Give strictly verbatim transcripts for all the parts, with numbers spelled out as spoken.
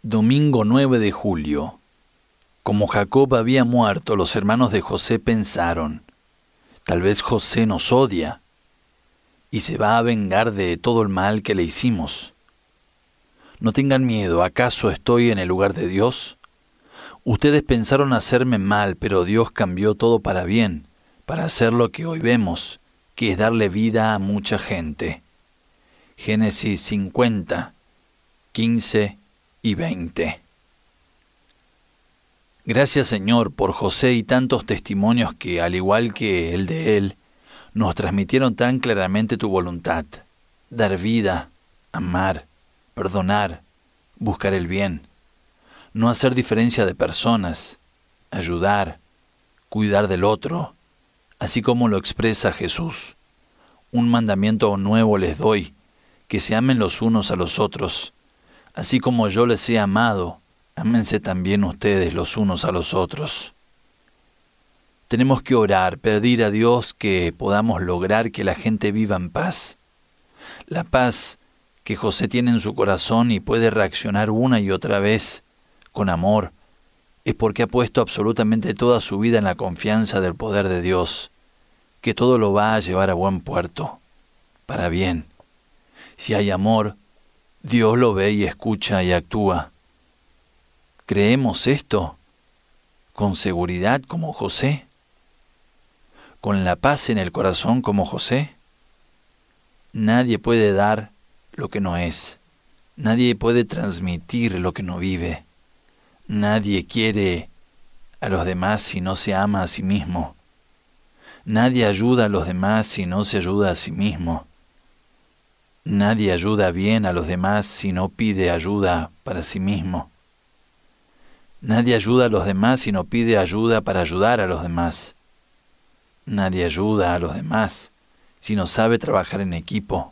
Domingo nueve de julio. Como Jacob había muerto, los hermanos de José pensaron, tal vez José nos odia y se va a vengar de todo el mal que le hicimos. No tengan miedo, ¿acaso estoy en el lugar de Dios? Ustedes pensaron hacerme mal, pero Dios cambió todo para bien, para hacer lo que hoy vemos, que es darle vida a mucha gente. Génesis cincuenta, quince y veinte. Gracias, Señor, por José y tantos testimonios que, al igual que el de él, nos transmitieron tan claramente tu voluntad: dar vida, amar, perdonar, buscar el bien, no hacer diferencia de personas, ayudar, cuidar del otro, así como lo expresa Jesús. Un mandamiento nuevo les doy, que se amen los unos a los otros. Así como yo les he amado, ámense también ustedes los unos a los otros. Tenemos que orar, pedir a Dios que podamos lograr que la gente viva en paz. La paz que José tiene en su corazón y puede reaccionar una y otra vez con amor, es porque ha puesto absolutamente toda su vida en la confianza del poder de Dios, que todo lo va a llevar a buen puerto, para bien. Si hay amor, Dios lo ve y escucha y actúa. ¿Creemos esto con seguridad como José? ¿Con la paz en el corazón como José? Nadie puede dar lo que no es. Nadie puede transmitir lo que no vive. Nadie quiere a los demás si no se ama a sí mismo. Nadie ayuda a los demás si no se ayuda a sí mismo. Nadie ayuda bien a los demás si no pide ayuda para sí mismo. Nadie ayuda a los demás si no pide ayuda para ayudar a los demás. Nadie ayuda a los demás si no sabe trabajar en equipo.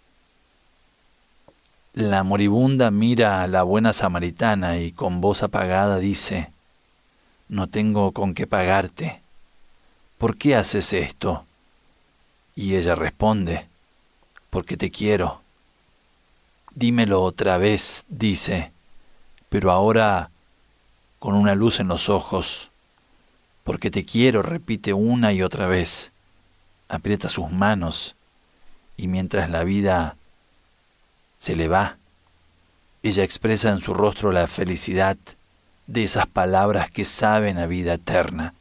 La moribunda mira a la buena samaritana y con voz apagada dice: «No tengo con qué pagarte. ¿Por qué haces esto?» Y ella responde: «Porque te quiero». «Dímelo otra vez», dice, pero ahora con una luz en los ojos. «Porque te quiero», repite una y otra vez. Aprieta sus manos y mientras la vida se le va, ella expresa en su rostro la felicidad de esas palabras que saben a vida eterna.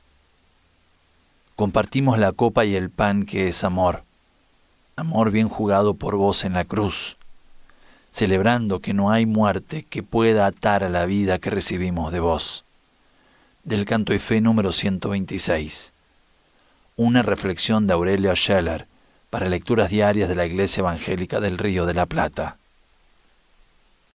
Compartimos la copa y el pan que es amor. Amor bien jugado por vos en la cruz, celebrando que no hay muerte que pueda atar a la vida que recibimos de vos. Del Canto y Fe número ciento veintiséis. Una reflexión de Aurelio Scheller para lecturas diarias de la Iglesia Evangélica del Río de la Plata.